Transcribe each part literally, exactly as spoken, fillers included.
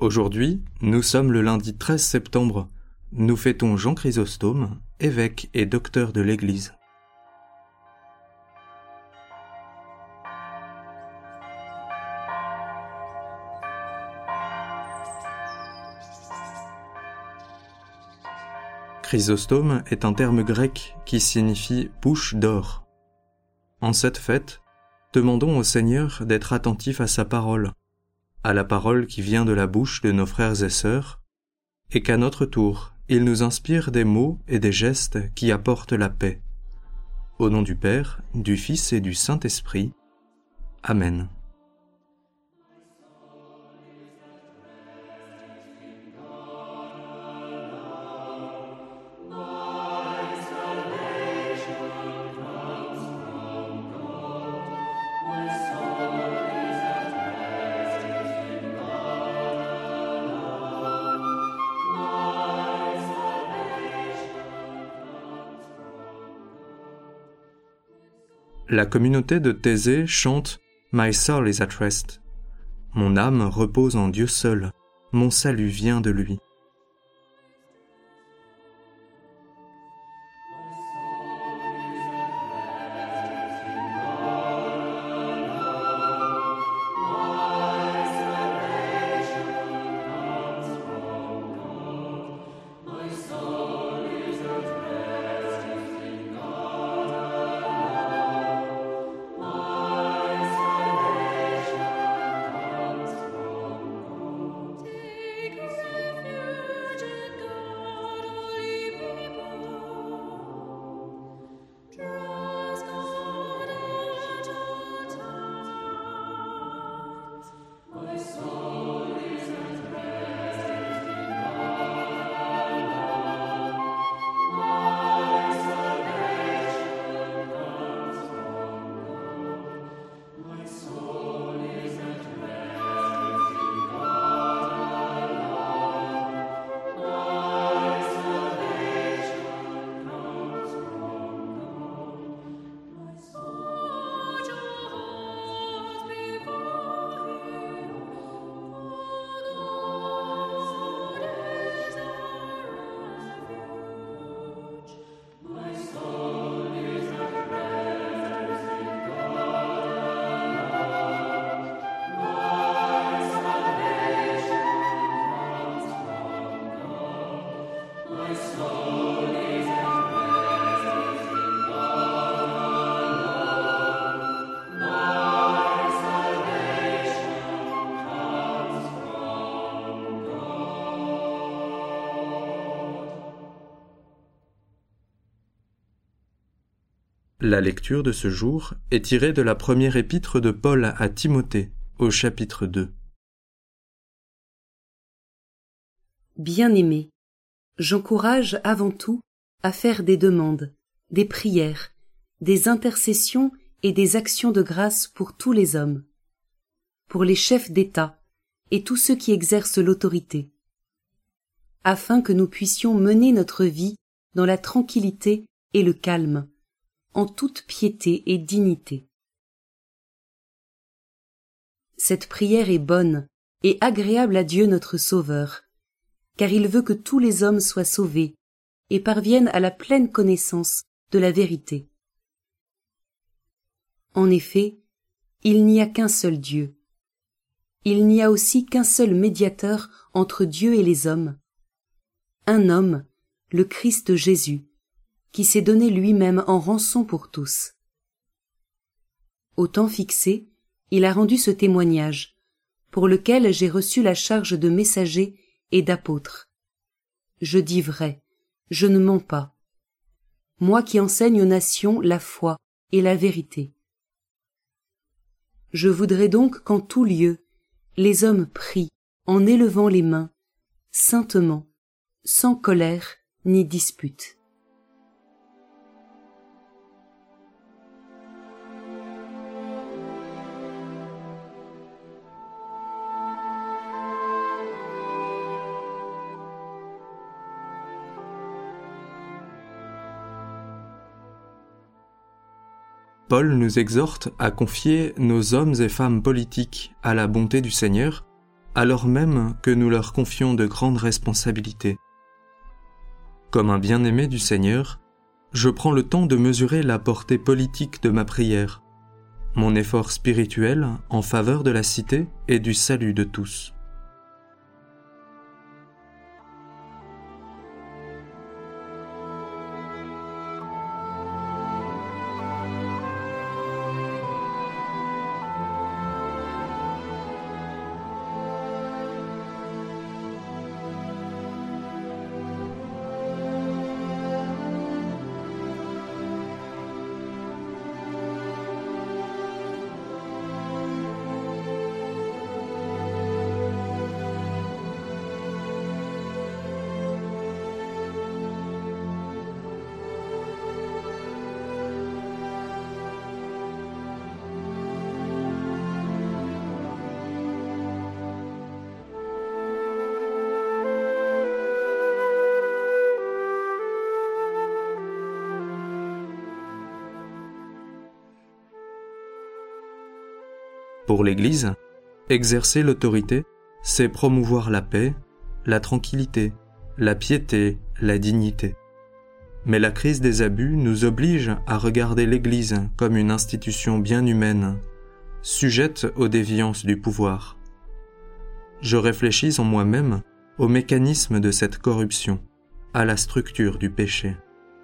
Aujourd'hui, nous sommes le lundi treize septembre. Nous fêtons Jean Chrysostome, évêque et docteur de l'Église. Chrysostome est un terme grec qui signifie « bouche d'or ». En cette fête, demandons au Seigneur d'être attentif à sa parole, à la parole qui vient de la bouche de nos frères et sœurs, et qu'à notre tour, il nous inspire des mots et des gestes qui apportent la paix. Au nom du Père, du Fils et du Saint-Esprit. Amen. La communauté de Thésée chante « My soul is at rest ». Mon âme repose en Dieu seul, mon salut vient de lui. La lecture de ce jour est tirée de la première épître de Paul à Timothée, au chapitre deux. Bien-aimés, j'encourage avant tout à faire des demandes, des prières, des intercessions et des actions de grâce pour tous les hommes, pour les chefs d'État et tous ceux qui exercent l'autorité, afin que nous puissions mener notre vie dans la tranquillité et le calme, en toute piété et dignité. Cette prière est bonne et agréable à Dieu notre Sauveur, car il veut que tous les hommes soient sauvés et parviennent à la pleine connaissance de la vérité. En effet, il n'y a qu'un seul Dieu. Il n'y a aussi qu'un seul médiateur entre Dieu et les hommes, un homme, le Christ Jésus, qui s'est donné lui-même en rançon pour tous. Au temps fixé, il a rendu ce témoignage, pour lequel j'ai reçu la charge de messager et d'apôtre. Je dis vrai, je ne mens pas. Moi qui enseigne aux nations la foi et la vérité. Je voudrais donc qu'en tout lieu, les hommes prient en élevant les mains, saintement, sans colère ni dispute. Paul nous exhorte à confier nos hommes et femmes politiques à la bonté du Seigneur alors même que nous leur confions de grandes responsabilités. Comme un bien-aimé du Seigneur, je prends le temps de mesurer la portée politique de ma prière, mon effort spirituel en faveur de la cité et du salut de tous. Pour l'Église, exercer l'autorité, c'est promouvoir la paix, la tranquillité, la piété, la dignité. Mais la crise des abus nous oblige à regarder l'Église comme une institution bien humaine, sujette aux déviances du pouvoir. Je réfléchis en moi-même au mécanisme de cette corruption, à la structure du péché.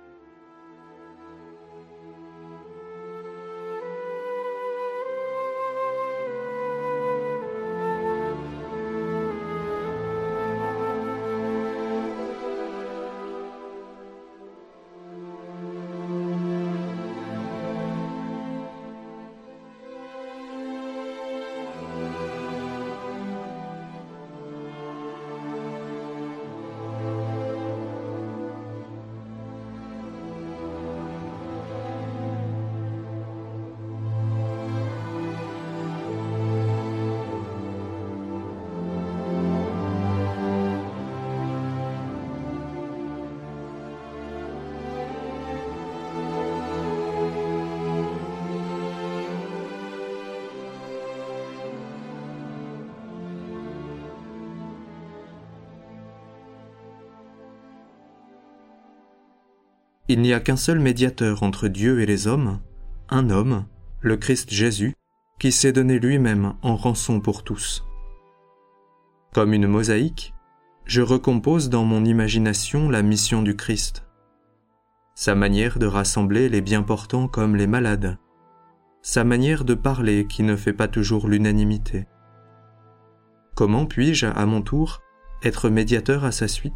Il n'y a qu'un seul médiateur entre Dieu et les hommes, un homme, le Christ Jésus, qui s'est donné lui-même en rançon pour tous. Comme une mosaïque, je recompose dans mon imagination la mission du Christ, sa manière de rassembler les bien portants comme les malades, sa manière de parler qui ne fait pas toujours l'unanimité. Comment puis-je, à mon tour, être médiateur à sa suite ?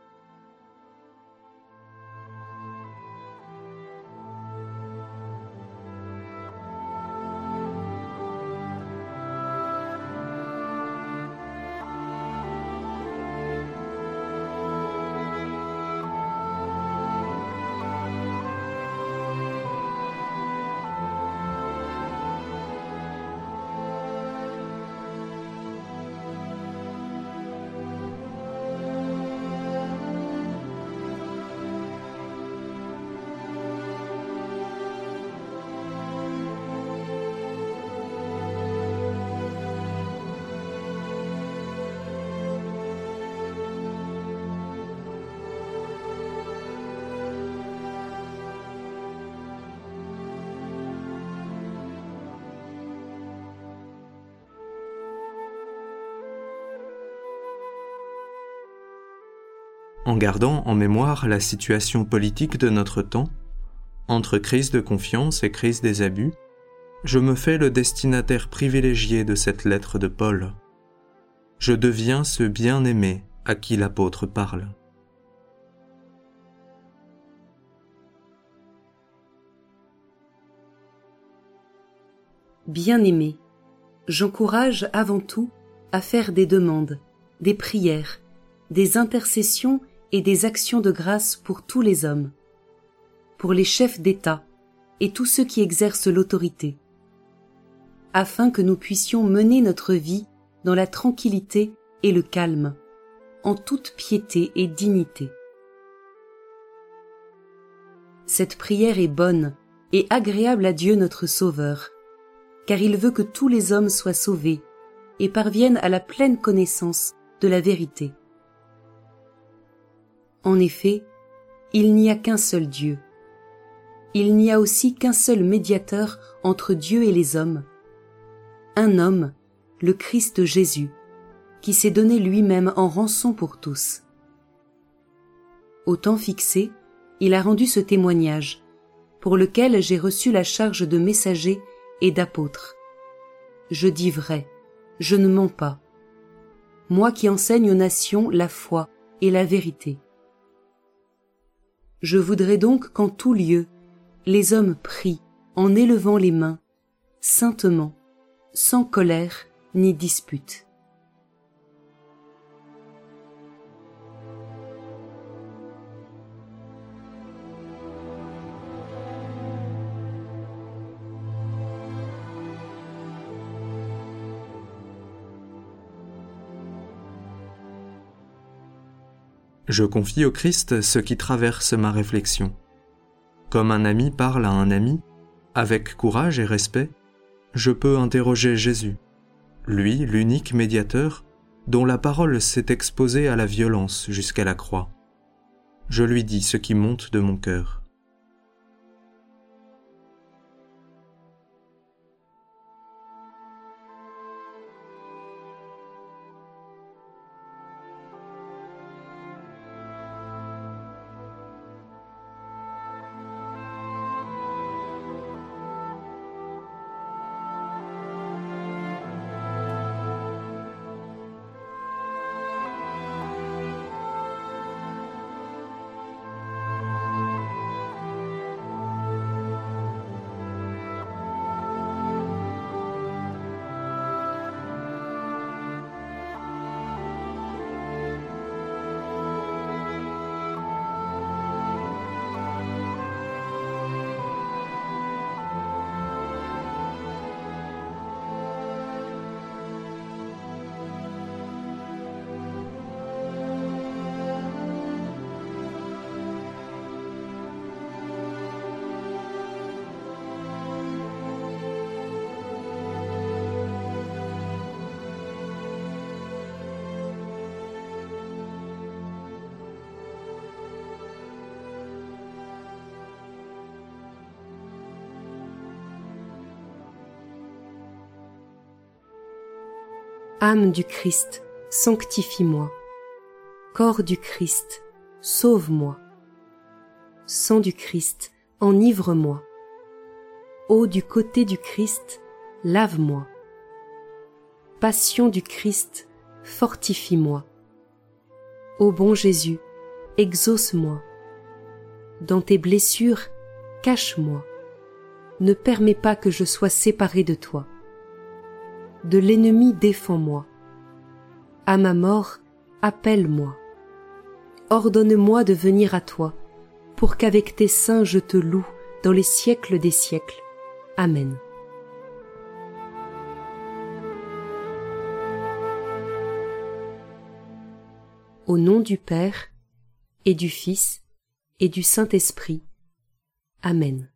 En gardant en mémoire la situation politique de notre temps, entre crise de confiance et crise des abus, je me fais le destinataire privilégié de cette lettre de Paul. Je deviens ce bien-aimé à qui l'apôtre parle. Bien-aimé, j'encourage avant tout à faire des demandes, des prières, des intercessions et des actions de grâce pour tous les hommes, pour les chefs d'État et tous ceux qui exercent l'autorité, afin que nous puissions mener notre vie dans la tranquillité et le calme, en toute piété et dignité. Cette prière est bonne et agréable à Dieu notre Sauveur, car il veut que tous les hommes soient sauvés et parviennent à la pleine connaissance de la vérité. En effet, il n'y a qu'un seul Dieu. Il n'y a aussi qu'un seul médiateur entre Dieu et les hommes, un homme, le Christ Jésus, qui s'est donné lui-même en rançon pour tous. Au temps fixé, il a rendu ce témoignage, pour lequel j'ai reçu la charge de messager et d'apôtre. Je dis vrai, je ne mens pas. Moi qui enseigne aux nations la foi et la vérité. Je voudrais donc qu'en tout lieu, les hommes prient en élevant les mains, saintement, sans colère ni dispute. Je confie au Christ ce qui traverse ma réflexion. Comme un ami parle à un ami, avec courage et respect, je peux interroger Jésus, lui l'unique médiateur dont la parole s'est exposée à la violence jusqu'à la croix. Je lui dis ce qui monte de mon cœur. Âme du Christ, sanctifie-moi. Corps du Christ, sauve-moi. Sang du Christ, enivre-moi. Eau du côté du Christ, lave-moi. Passion du Christ, fortifie-moi. Ô bon Jésus, exauce-moi. Dans tes blessures, cache-moi. Ne permets pas que je sois séparé de toi. De l'ennemi défends-moi. À ma mort, appelle-moi. Ordonne-moi de venir à toi, pour qu'avec tes saints je te loue dans les siècles des siècles. Amen. Au nom du Père, et du Fils, et du Saint-Esprit. Amen.